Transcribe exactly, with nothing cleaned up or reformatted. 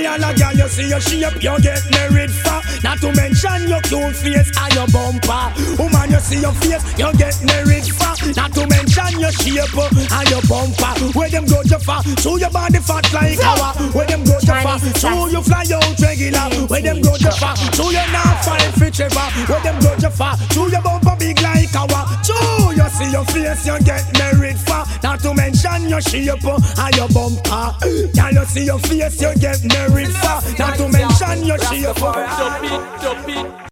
Me and a girl, you see your shape, you get married for. Not to mention your cute face and your bumper. Woman, you see your face, you get married for. Not to mention your shape and your bumper. Where them go to far, show your body fat like our. Where them go to far, show you fly out regular. Where them go to far, show you not fine fit ever. Where them go to far, show your bumper big like our. Show you see your face, you get married for. Not to mention your shape and your bumper. Can you see your face, you get married for. Not to mention your shape.